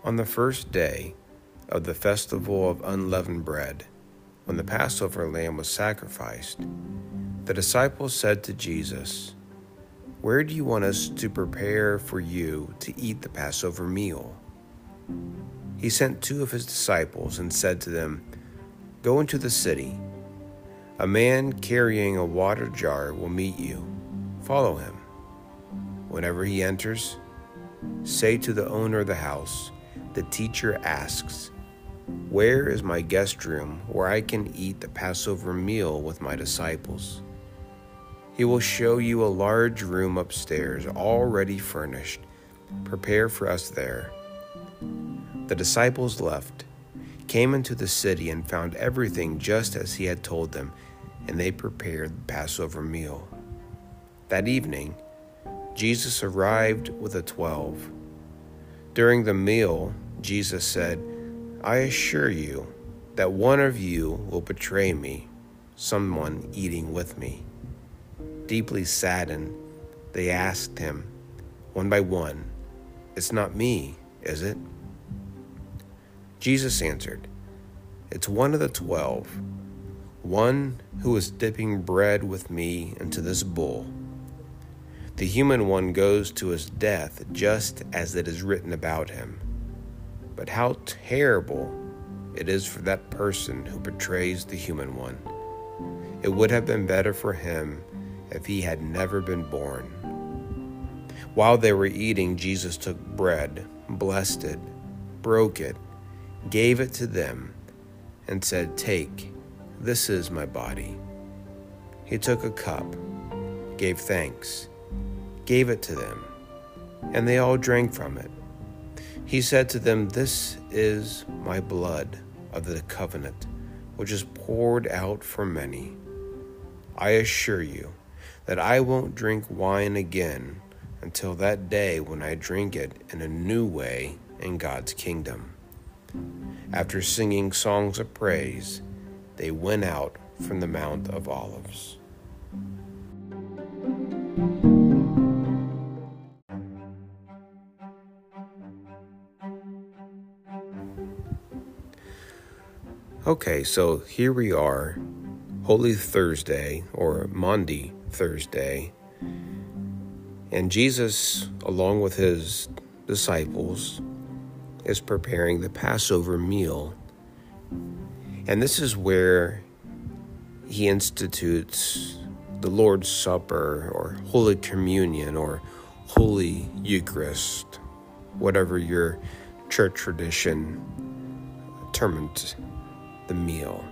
On the first day of the festival of unleavened bread, when the Passover lamb was sacrificed, the disciples said to Jesus, "Where do you want us to prepare for you to eat the Passover meal?" He sent 2 of his disciples and said to them, "Go into the city. A man carrying a water jar will meet you. Follow him. Whenever he enters, say to the owner of the house, 'The teacher asks, where is my guest room where I can eat the Passover meal with my disciples?' He will show you a large room upstairs, already furnished. Prepare for us there." The disciples left, came into the city, and found everything just as he had told them, and they prepared the Passover meal. That evening, Jesus arrived with the 12. During the meal, Jesus said, "I assure you that one of you will betray me, someone eating with me." Deeply saddened, they asked him, one by one, "It's not me, is it?" Jesus answered, "It's one of the 12, one who is dipping bread with me into this bowl. The human one goes to his death just as it is written about him. But how terrible it is for that person who betrays the human one. It would have been better for him if he had never been born." While they were eating, Jesus took bread, blessed it, broke it, gave it to them, and said, "Take, this is my body." He took a cup, gave thanks, gave it to them, and they all drank from it. He said to them, "This is my blood of the covenant, which is poured out for many. I assure you that I won't drink wine again until that day when I drink it in a new way in God's kingdom." After singing songs of praise, they went out from the Mount of Olives. Okay, so here we are, Holy Thursday, or Maundy Thursday, and Jesus, along with his disciples, is preparing the Passover meal. And this is where he institutes the Lord's Supper, or Holy Communion, or Holy Eucharist, whatever your church tradition determines the meal.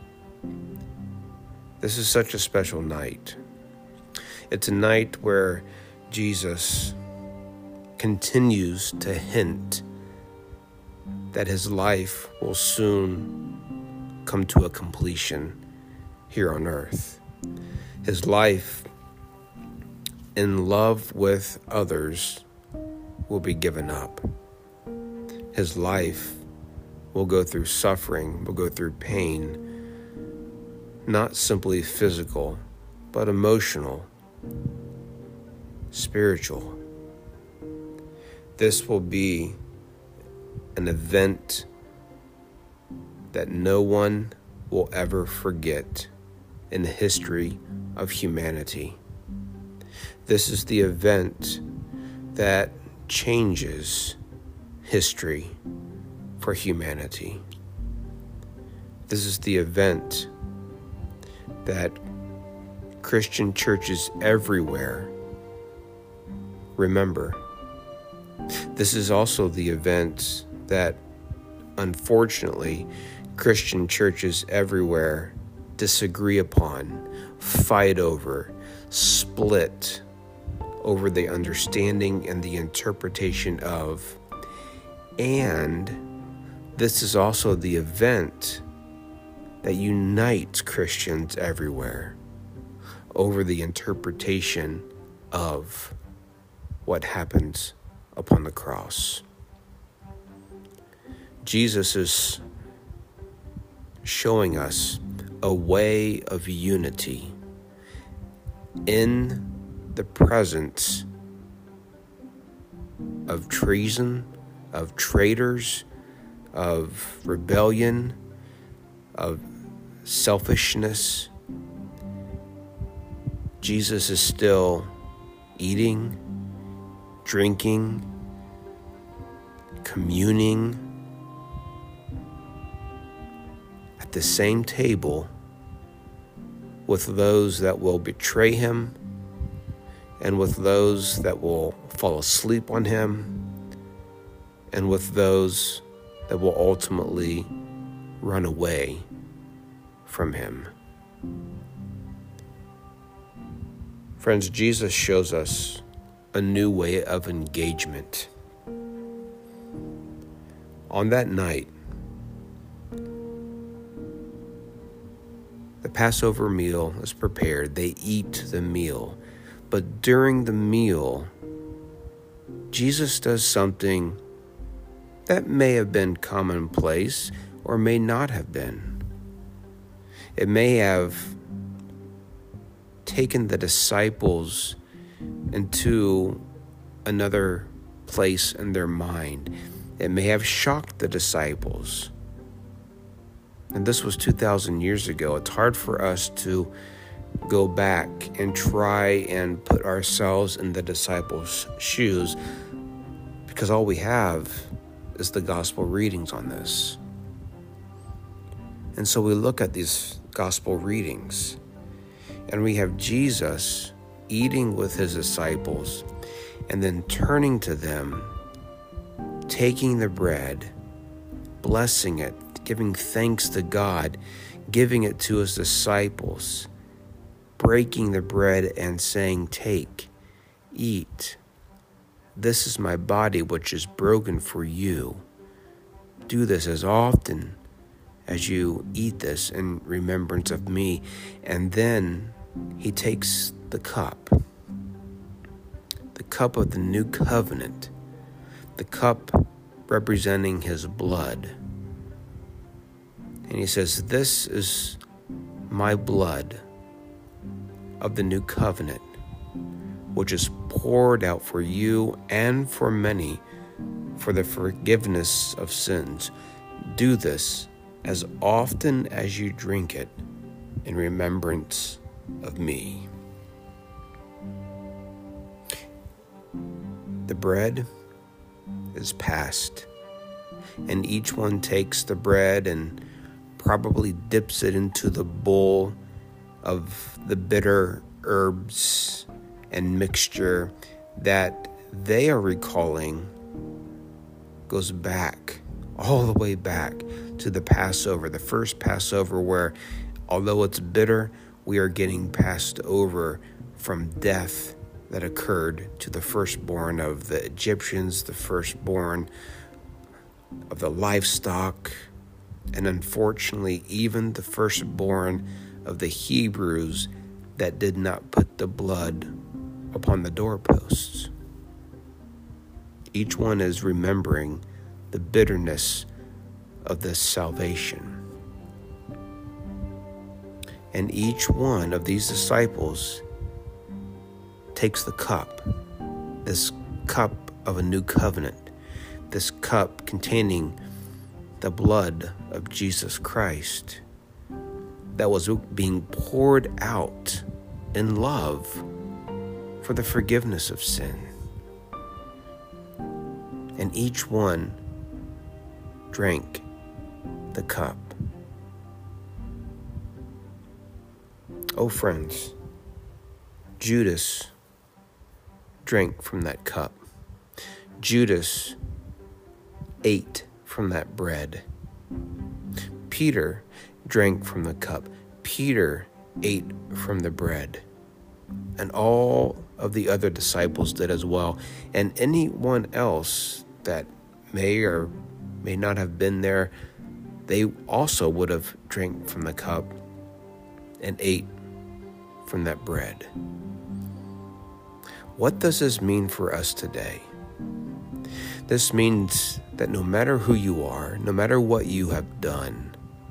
This is such a special night. It's a night where Jesus continues to hint that his life will soon come to a completion here on earth. His life in love with others will be given up. His life will go through suffering, will go through pain, not simply physical, but emotional, spiritual. This will be an event that no one will ever forget in the history of humanity. This is the event that changes history for humanity. This is the event that Christian churches everywhere remember. This is also the event that, unfortunately, Christian churches everywhere disagree upon, fight over, split over the understanding and the interpretation of. And this is also the event that unites Christians everywhere over the interpretation of what happens upon the cross. Jesus is showing us a way of unity in the presence of treason, of traitors, of rebellion, of selfishness, Jesus is still eating, drinking, communing at the same table with those that will betray him and with those that will fall asleep on him and with those that will ultimately run away from him. Friends, Jesus shows us a new way of engagement. On that night, the Passover meal is prepared. They eat the meal. But during the meal, Jesus does something that may have been commonplace or may not have been. It may have taken the disciples into another place in their mind. It may have shocked the disciples. And this was 2,000 years ago. It's hard for us to go back and try and put ourselves in the disciples' shoes because all we have is the gospel readings on this. And so we look at these gospel readings and we have Jesus eating with his disciples and then turning to them, taking the bread, blessing it, giving thanks to God, giving it to his disciples, breaking the bread and saying, "Take, eat. This is my body which is broken for you. Do this as often as you eat this in remembrance of me." And then he takes the cup of the new covenant, the cup representing his blood. And he says, "This is my blood of the new covenant, which is poured out for you and for many for the forgiveness of sins. Do this as often as you drink it in remembrance of me." The bread is passed, and each one takes the bread and probably dips it into the bowl of the bitter herbs and mixture that they are recalling goes back, all the way back to the Passover, the first Passover, where although it's bitter, we are getting passed over from death that occurred to the firstborn of the Egyptians, the firstborn of the livestock, and unfortunately even the firstborn of the Hebrews that did not put the blood upon the doorposts. Each one is remembering the bitterness of this salvation. And each one of these disciples takes the cup, this cup of a new covenant, this cup containing the blood of Jesus Christ that was being poured out in love for the forgiveness of sin. And each one drank the cup. Oh, friends, Judas drank from that cup. Judas ate from that bread. Peter drank from the cup. Peter ate from the bread. And all of the other disciples did as well. And anyone else that may or may not have been there, they also would have drank from the cup and ate from that bread. What does this mean for us today? This means that no matter who you are, no matter what you have done,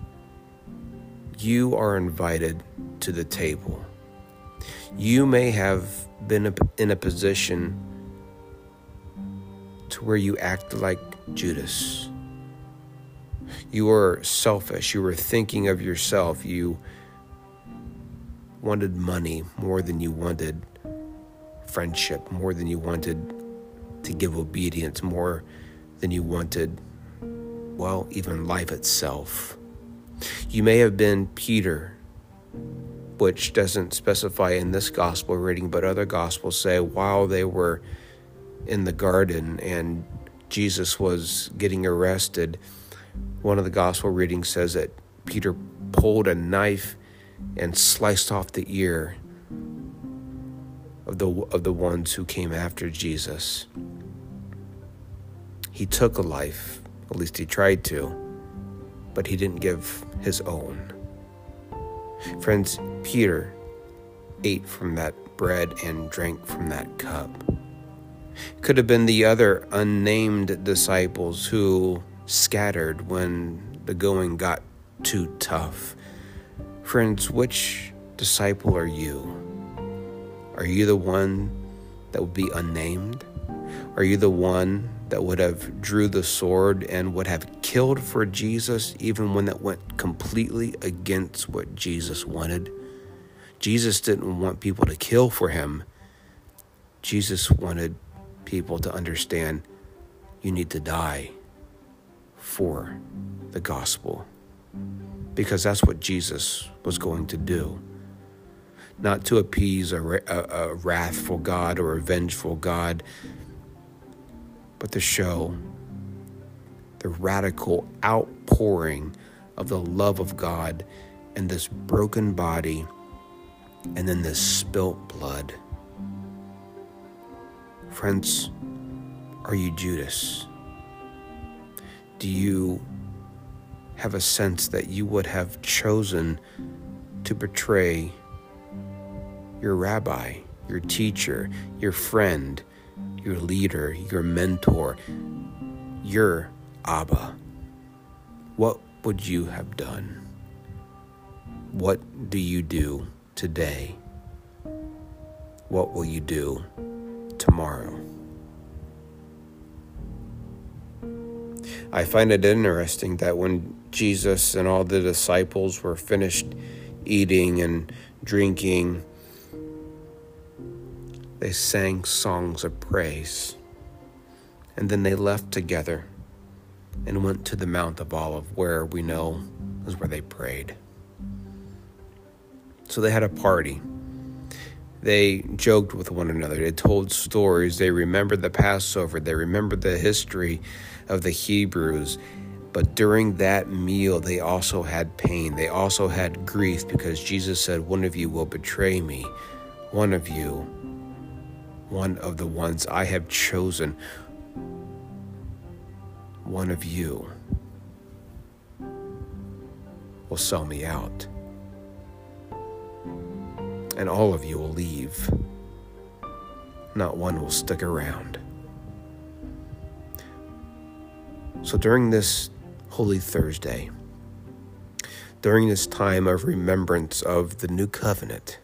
you are invited to the table. You may have been in a position to where you act like Judas. You were selfish. You were thinking of yourself. You wanted money more than you wanted friendship, more than you wanted to give obedience, more than you wanted, well, even life itself. You may have been Peter, which doesn't specify in this gospel reading, but other gospels say while they were in the garden and Jesus was getting arrested, one of the gospel readings says that Peter pulled a knife and sliced off the ear of the ones who came after Jesus. He took a life, at least he tried to, but he didn't give his own. Friends, Peter ate from that bread and drank from that cup. Could have been the other unnamed disciples who scattered when the going got too tough. Friends, which disciple are you? Are you the one that would be unnamed? Are you the one that would have drew the sword and would have killed for Jesus even when that went completely against what Jesus wanted? Jesus didn't want people to kill for him. Jesus wanted people to understand you need to die for the gospel, because that's what Jesus was going to do. Not to appease a wrathful God or a vengeful God, but to show the radical outpouring of the love of God in this broken body and then this spilt blood. Friends, are you Judas? Do you have a sense that you would have chosen to betray your rabbi, your teacher, your friend, your leader, your mentor, your Abba? What would you have done? What do you do today? What will you do tomorrow? I find it interesting that when Jesus and all the disciples were finished eating and drinking, they sang songs of praise. And then they left together and went to the Mount of Olives, where we know is where they prayed. So they had a party. They joked with one another. They told stories. They remembered the Passover. They remembered the history of the Hebrews. But during that meal, they also had pain. They also had grief, because Jesus said, one of you will betray me. One of you, one of the ones I have chosen, one of you will sell me out. And all of you will leave. Not one will stick around. So during this Holy Thursday, during this time of remembrance of the new covenant,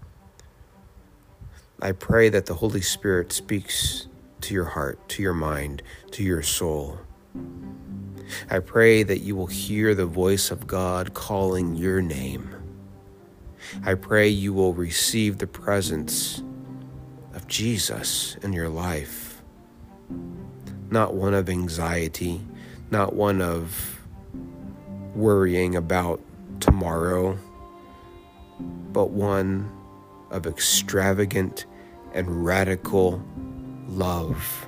I pray that the Holy Spirit speaks to your heart, to your mind, to your soul. I pray that you will hear the voice of God calling your name. I pray you will receive the presence of Jesus in your life. Not one of anxiety, not one of worrying about tomorrow, but one of extravagant and radical love.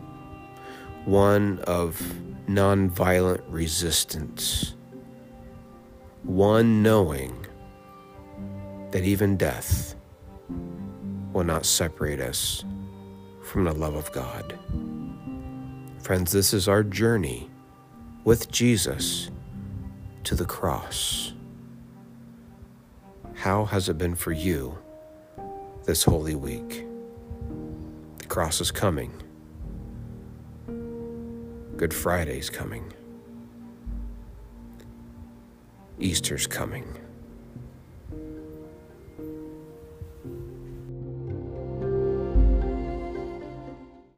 One of nonviolent resistance. One knowing that even death will not separate us from the love of God. Friends, this is our journey with Jesus to the cross. How has it been for you this Holy Week? The cross is coming. Good Friday's coming. Easter's coming.